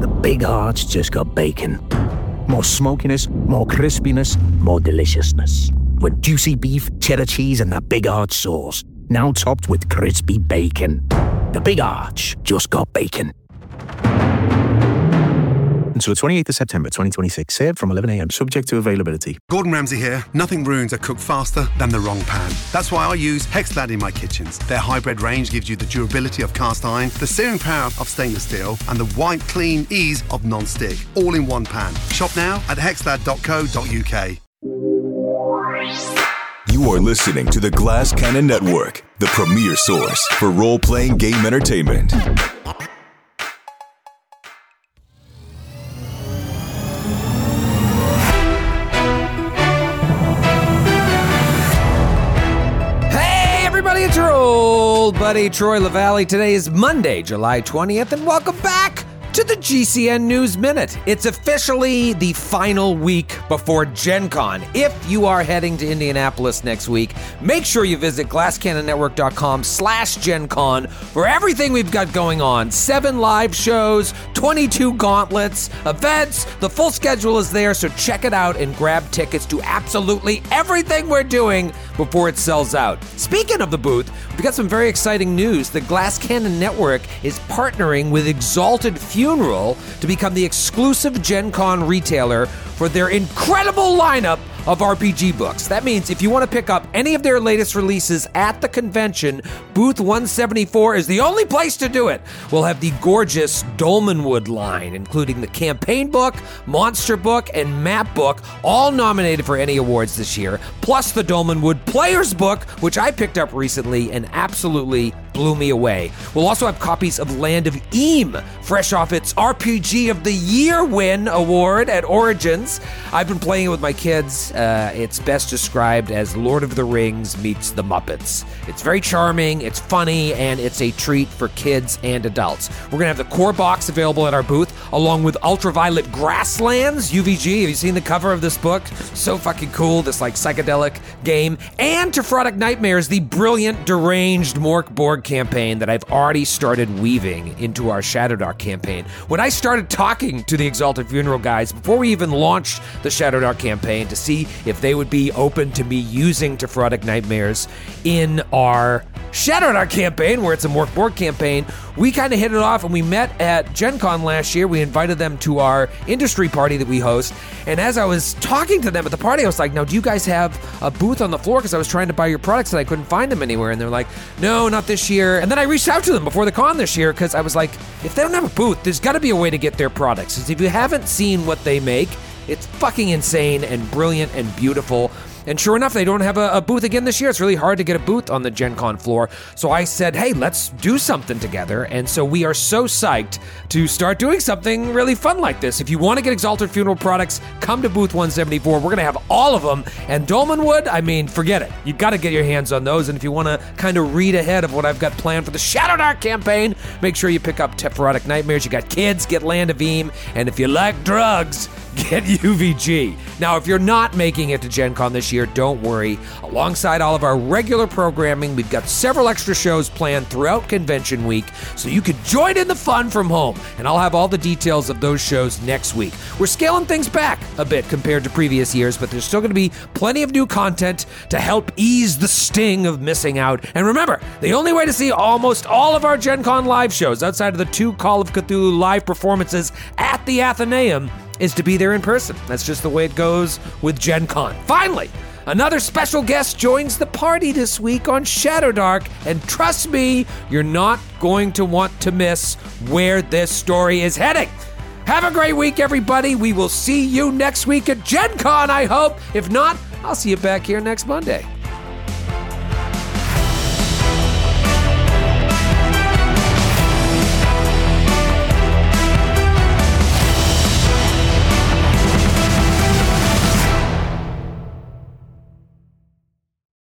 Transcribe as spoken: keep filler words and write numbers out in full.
the Big Arch just got bacon. More smokiness, more crispiness, more deliciousness. With juicy beef, cheddar cheese, and the Big Arch sauce. Now topped with crispy bacon. The Big Arch just got bacon. Until the twenty-eighth of September twenty twenty-six. Served from eleven a.m. Subject to availability. Gordon Ramsay here. Nothing ruins a cook faster than the wrong pan. That's why I use Hexblad in my kitchens. Their hybrid range gives you the durability of cast iron, the searing power of stainless steel, and the white, clean ease of non-stick. All in one pan. Shop now at hexblad dot co dot uk. You are listening to the Glass Cannon Network, the premier source for role-playing game entertainment. It's your old buddy Troy LaValle. Today is Monday, July twentieth, and welcome back to the G C N News Minute. It's officially the final week before Gen Con. If you are heading to Indianapolis next week, make sure you visit glass cannon network dot com slash Gen Con for everything we've got going on. Seven live shows, twenty-two gauntlets, events. The full schedule is there, so check it out and grab tickets to absolutely everything we're doing before it sells out. Speaking of the booth, we've got some very exciting news. The Glass Cannon Network is partnering with Exalted Funeral to become the exclusive Gen Con retailer for their incredible lineup of R P G books. That means if you want to pick up any of their latest releases at the convention, Booth one seventy-four is the only place to do it. We'll have the gorgeous Dolmenwood line, including the campaign book, monster book, and map book, all nominated for any awards this year, plus the Dolmenwood Players book, which I picked up recently and absolutely blew me away. We'll also have copies of Land of Eam, fresh off its R P G of the Year win award at Origins. I've been playing it with my kids. Uh, it's best described as Lord of the Rings meets the Muppets. It's very charming, it's funny, and it's a treat for kids and adults. We're going to have the core box available at our booth, along with Ultraviolet Grasslands, U V G. Have you seen the cover of this book? So fucking cool, this like psychedelic game. And Tephrotic Nightmares, the brilliant, deranged Mork Borg campaign that I've already started weaving into our Shadowdark campaign. When I started talking to the Exalted Funeral guys, before we even launched the Shadowdark campaign, to see if they would be open to me using Tephrotic Nightmares in our Shadowdark campaign, where it's a Mork Borg campaign, we kind of hit it off and we met at Gen Con last year. We invited them to our industry party that we host. And as I was talking to them at the party, I was like, now, do you guys have a booth on the floor? Because I was trying to buy your products and I couldn't find them anywhere. And they're like, no, not this year. And then I reached out to them before the con this year because I was like, if they don't have a booth, there's got to be a way to get their products. Because if you haven't seen what they make, it's fucking insane and brilliant and beautiful. And sure enough, they don't have a, a booth again this year. It's really hard to get a booth on the Gen Con floor. So I said, hey, let's do something together. And so we are so psyched to start doing something really fun like this. If you want to get Exalted Funeral products, come to Booth one seventy-four. We're going to have all of them. And Dolmenwood, I mean, forget it. You've got to get your hands on those. And if you want to kind of read ahead of what I've got planned for the Shadowdark campaign, make sure you pick up Tephrotic Nightmares. You got kids, get Land of Eam. And if you like drugs, get U V G. Now, if you're not making it to Gen Con this year, don't worry. Alongside all of our regular programming, we've got several extra shows planned throughout convention week, so you can join in the fun from home. And I'll have all the details of those shows next week. We're scaling things back a bit compared to previous years, but there's still going to be plenty of new content to help ease the sting of missing out. And remember, the only way to see almost all of our Gen Con live shows outside of the two Call of Cthulhu live performances at the Athenaeum is to be there in person. That's just the way it goes with Gen Con. Finally, another special guest joins the party this week on Shadowdark, and trust me, you're not going to want to miss where this story is heading. Have a great week, everybody. We will see you next week at Gen Con, I hope. If not, I'll see you back here next Monday.